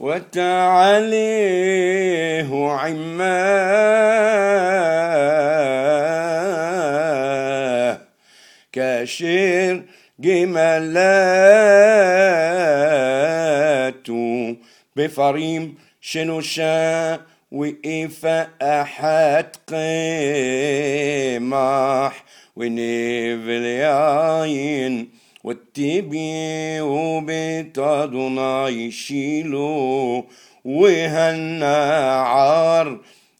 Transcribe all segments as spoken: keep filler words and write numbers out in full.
وتعاليه عماه كاشير جمالاته بفريم شنوشا وإفا أحد قمح ونيفل ياين والتبي وبتادونا يشيلو وهالنعار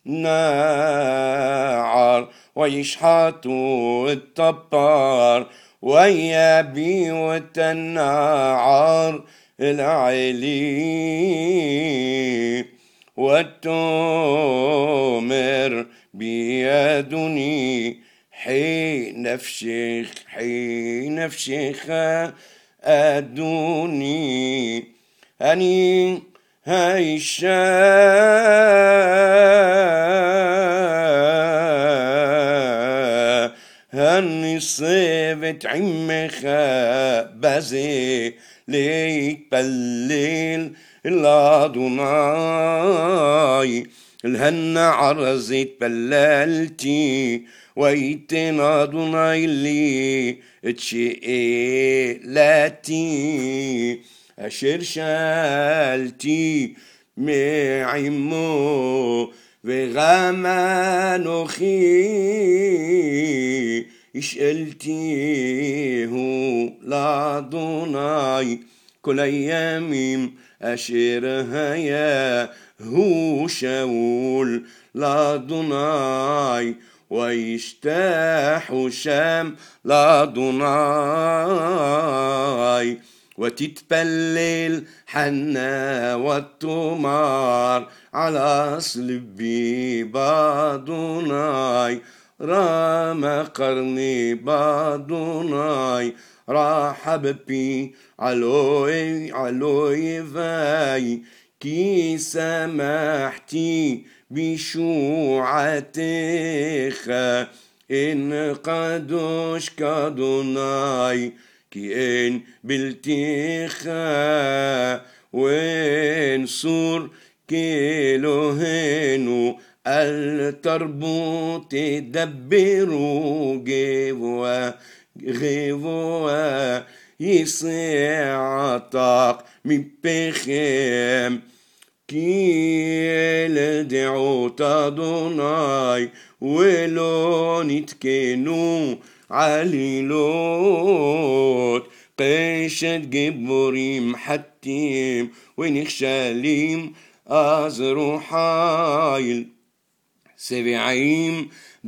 نعر ويشحطوا الطبار ويا بيوت النعار العلي والتمر بيدني حي نفشخ حي نفشخ أدوني أني هايشا هني صيبت عمخا بازي ليك بليل الأدوناي الهنا عرزت بلالتي ويتنا أدوناي اللي اتشئلاتي أشير شالتي معمو وغاما نوخي إشقلتيه لأدوناي كل أيامي أشير هيا هو شاول لأدوناي ويشتاح شام لأدوناي وتتبلل حنا والتمار على صلبي بادوناي رام قرني بادوناي رحب بي علوي علوي فاي كي سمحتي بشوعتك إن قدوش كادوناي كي إن بلتيخا وين صور كيلوهنو التربوت دبروا جيبوا غيبوا يصيع طاق من بخيم كيل دعوت أدوناي ولو نتكنو عليلوت قيشت جبريم حتيم ونخشاليم أزرو حايل سبعيم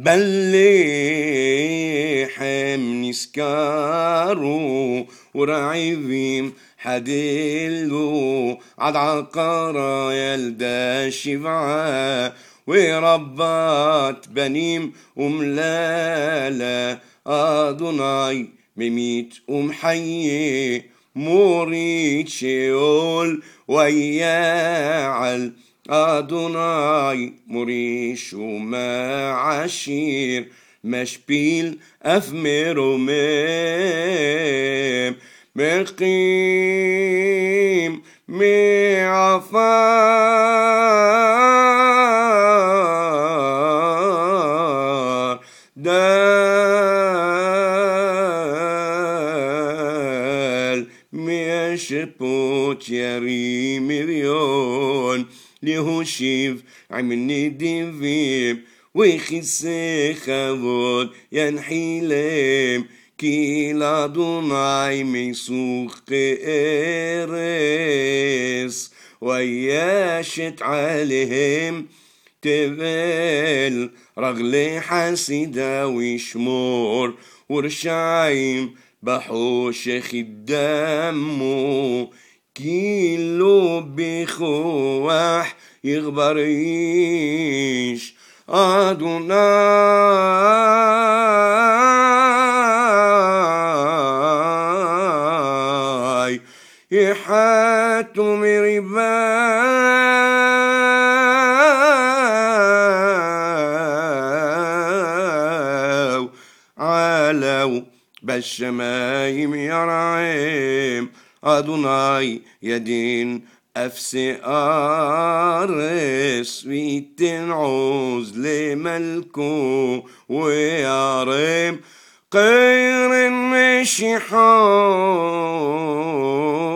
بليحم نسكارو ورعيبيم حديلو عد عقارا يلدا شفعا وربات بنيم وملالا أدوناي مميت ومحيي موريد شيول وياعل أدوناي مريش وما عشير مشبيل أفمر وميم مقيم معفار دال ميشبوت يري مليون ليهوشيف عمني ديفيب ويخسي خبود ينحيلم كي لأدوناي ميسوخ إرس وياشت عليهم تبل رغلي حسيدة وشمور ورشايم بحوش خدامو كيلو بخواح يغبريش أدوناي يحاتو مريباو علو بالشمايم يرعيم أدوناي يدين أفسي أرس ويتنعوز لملكو ويارم قير النشحان